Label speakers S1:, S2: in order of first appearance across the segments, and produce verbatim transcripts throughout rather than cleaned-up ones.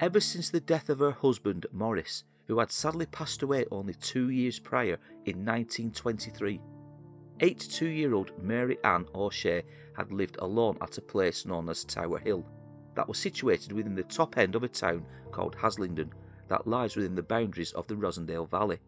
S1: ever since the death of her husband Morris, who had sadly passed away only two years prior in nineteen twenty-three. eighty-two-year-old Mary Ann O'Shea had lived alone at a place known as Tower Hill, that was situated within the top end of a town called Haslingden, that lies within the boundaries of the Rossendale Valley.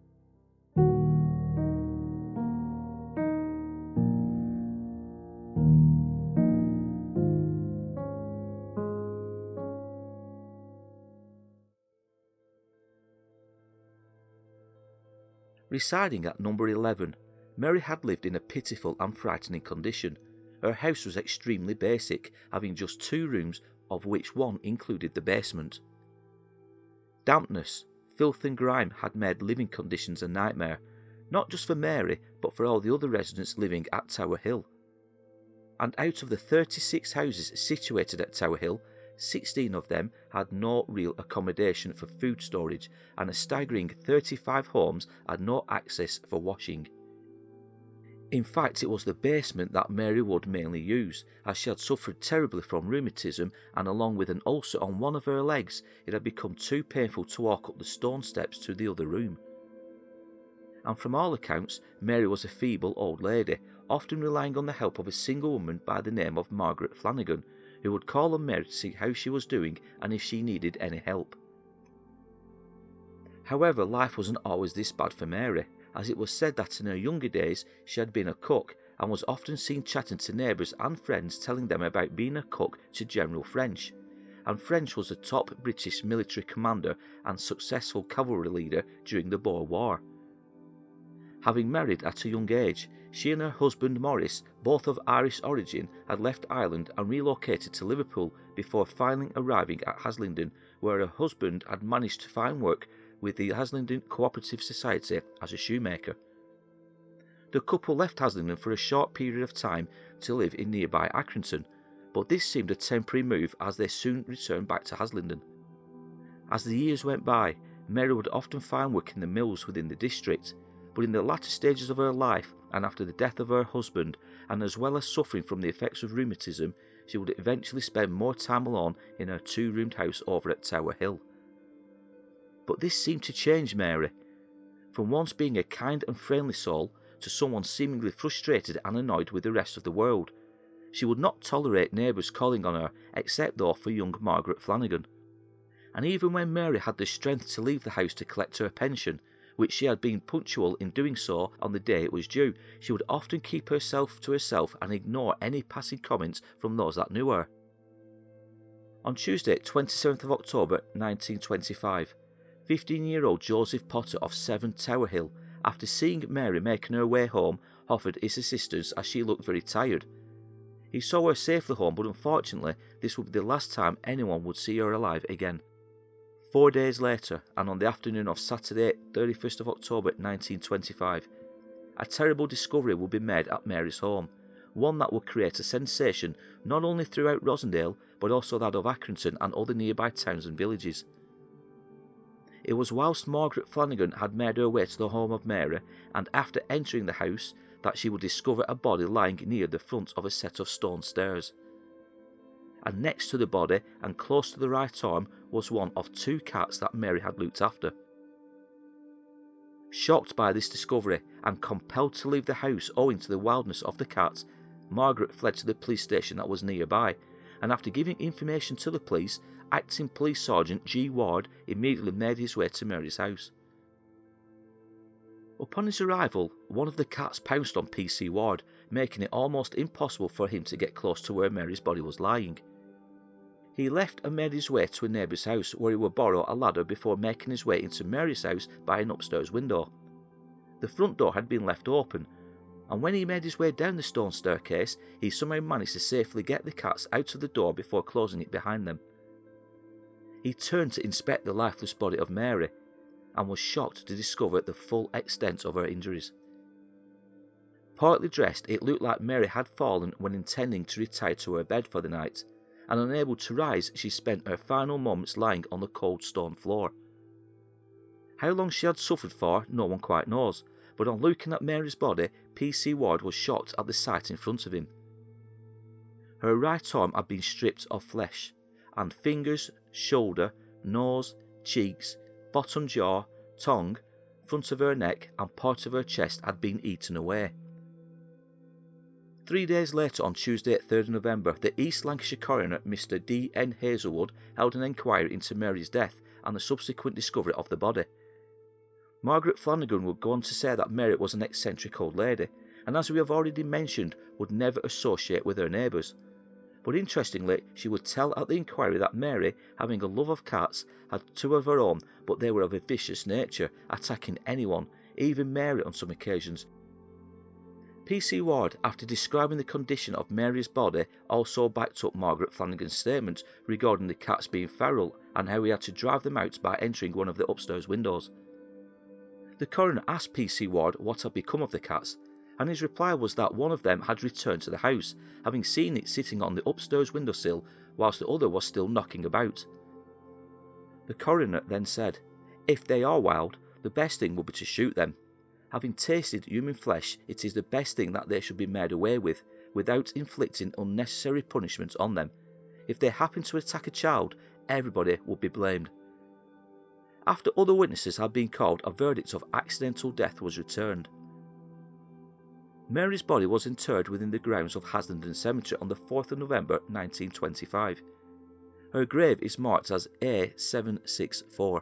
S1: Residing at number eleven, Mary had lived in a pitiful and frightening condition. Her house was extremely basic, having just two rooms, of which one included the basement. Dampness, filth and grime had made living conditions a nightmare, not just for Mary, but for all the other residents living at Tower Hill. And out of the thirty-six houses situated at Tower Hill, sixteen of them had no real accommodation for food storage, and a staggering thirty-five homes had no access for washing. In fact, it was the basement that Mary would mainly use, as she had suffered terribly from rheumatism, and along with an ulcer on one of her legs, it had become too painful to walk up the stone steps to the other room. And from all accounts, Mary was a feeble old lady, often relying on the help of a single woman by the name of Margaret Flanagan, who would call on Mary to see how she was doing and if she needed any help. However, life wasn't always this bad for Mary, as it was said that in her younger days she had been a cook and was often seen chatting to neighbours and friends, telling them about being a cook to General French. And French was a top British military commander and successful cavalry leader during the Boer War. Having married at a young age, she and her husband Morris, both of Irish origin, had left Ireland and relocated to Liverpool before finally arriving at Haslingden, where her husband had managed to find work with the Haslingden Cooperative Society as a shoemaker. The couple left Haslingden for a short period of time to live in nearby Accrington, but this seemed a temporary move as they soon returned back to Haslingden. As the years went by, Mary would often find work in the mills within the district, but in the latter stages of her life and after the death of her husband, and as well as suffering from the effects of rheumatism, she would eventually spend more time alone in her two-roomed house over at Tower Hill. But this seemed to change Mary. From once being a kind and friendly soul to someone seemingly frustrated and annoyed with the rest of the world. She would not tolerate neighbours calling on her, except though for young Margaret Flanagan. And even when Mary had the strength to leave the house to collect her pension, which she had been punctual in doing so on the day it was due, she would often keep herself to herself and ignore any passing comments from those that knew her. On Tuesday, twenty-seventh of October nineteen twenty-five, fifteen-year-old Joseph Potter of seven Tower Hill, after seeing Mary making her way home, offered his assistance as she looked very tired. He saw her safely home, but unfortunately this would be the last time anyone would see her alive again. Four days later, and on the afternoon of Saturday, thirty-first of October nineteen twenty-five, a terrible discovery would be made at Mary's home, one that would create a sensation not only throughout Rossendale, but also that of Accrington and other nearby towns and villages. It was whilst Margaret Flanagan had made her way to the home of Mary, and after entering the house, that she would discover a body lying near the front of a set of stone stairs. And next to the body, and close to the right arm, was one of two cats that Mary had looked after. Shocked by this discovery, and compelled to leave the house owing to the wildness of the cat, Margaret fled to the police station that was nearby, and after giving information to the police, Acting Police Sergeant G. Ward immediately made his way to Mary's house. Upon his arrival, one of the cats pounced on P C Ward, making it almost impossible for him to get close to where Mary's body was lying. He left and made his way to a neighbour's house, where he would borrow a ladder before making his way into Mary's house by an upstairs window. The front door had been left open, and when he made his way down the stone staircase, he somehow managed to safely get the cats out of the door before closing it behind them. He turned to inspect the lifeless body of Mary, and was shocked to discover the full extent of her injuries. Partly dressed, it looked like Mary had fallen when intending to retire to her bed for the night, and unable to rise, she spent her final moments lying on the cold stone floor. How long she had suffered for, no one quite knows, but on looking at Mary's body, P C Ward was shocked at the sight in front of him. Her right arm had been stripped of flesh, and fingers, shoulder, nose, cheeks, bottom jaw, tongue, front of her neck and part of her chest had been eaten away. Three days later, on Tuesday, third of November, the East Lancashire coroner, Mister D N Hazelwood, held an inquiry into Mary's death and the subsequent discovery of the body. Margaret Flanagan would go on to say that Mary was an eccentric old lady, and as we have already mentioned, would never associate with her neighbours. But interestingly, she would tell at the inquiry that Mary, having a love of cats, had two of her own, but they were of a vicious nature, attacking anyone, even Mary on some occasions. P C Ward, after describing the condition of Mary's body, also backed up Margaret Flanagan's statement regarding the cats being feral and how he had to drive them out by entering one of the upstairs windows. The coroner asked P C Ward what had become of the cats, and his reply was that one of them had returned to the house, having seen it sitting on the upstairs windowsill whilst the other was still knocking about. The coroner then said, "If they are wild, the best thing would be to shoot them. Having tasted human flesh, it is the best thing that they should be made away with, without inflicting unnecessary punishment on them. If they happen to attack a child, everybody would be blamed." After other witnesses had been called, a verdict of accidental death was returned. Mary's body was interred within the grounds of Haslingden Cemetery on the fourth of November nineteen twenty-five. Her grave is marked as A seven six four.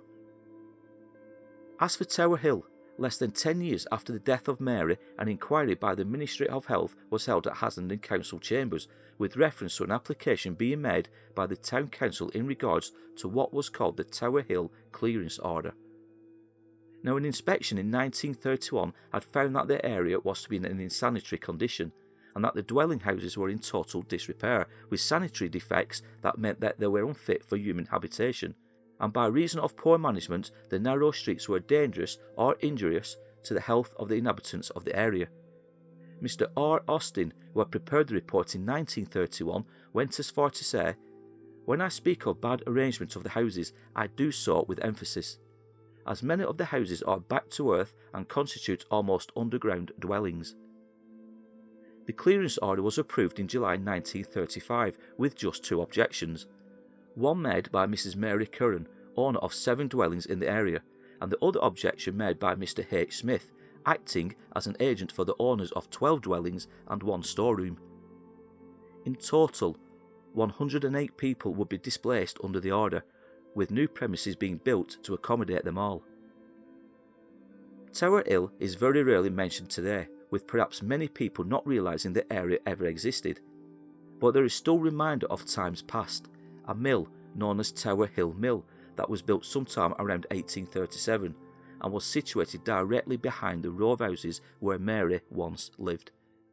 S1: As for Tower Hill, less than ten years after the death of Mary, an inquiry by the Ministry of Health was held at Haslingden Council Chambers with reference to an application being made by the Town Council in regards to what was called the Tower Hill Clearance Order. Now, an inspection in nineteen thirty-one had found that the area was to be in an insanitary condition, and that the dwelling houses were in total disrepair, with sanitary defects that meant that they were unfit for human habitation, and by reason of poor management, the narrow streets were dangerous or injurious to the health of the inhabitants of the area. Mister R. Austin, who had prepared the report in nineteen thirty-one, went as far to say, "When I speak of bad arrangement of the houses, I do so with emphasis, as many of the houses are back to earth and constitute almost underground dwellings." The clearance order was approved in July nineteen thirty-five with just two objections. One made by Missus Mary Curran, owner of seven dwellings in the area, and the other objection made by Mister H. Smith, acting as an agent for the owners of twelve dwellings and one storeroom. In total, one hundred eight people would be displaced under the order, with new premises being built to accommodate them all. Tower Hill is very rarely mentioned today, with perhaps many people not realising the area ever existed. But there is still reminder of times past, a mill known as Tower Hill Mill that was built sometime around eighteen thirty-seven and was situated directly behind the row of houses where Mary once lived.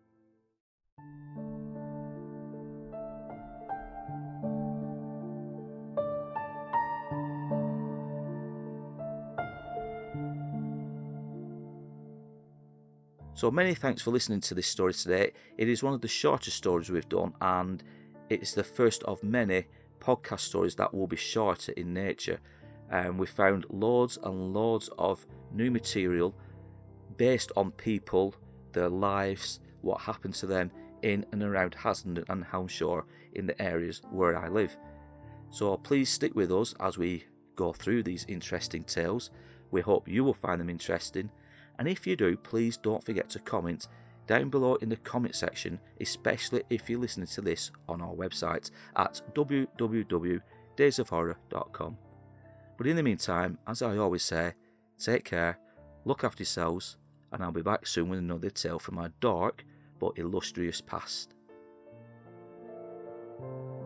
S1: So many thanks for listening to this story today. It is one of the shorter stories we've done, and it's the first of many podcast stories that will be shorter in nature. And we found loads and loads of new material based on people, their lives, what happened to them in and around Haslingden and Hounshaw in the areas where I live. So please stick with us as we go through these interesting tales. We hope you will find them interesting. And if you do, please don't forget to comment down below in the comment section, especially if you're listening to this on our website at w w w dot days of horror dot com. But in the meantime, as I always say, take care, look after yourselves, and I'll be back soon with another tale from my dark but illustrious past.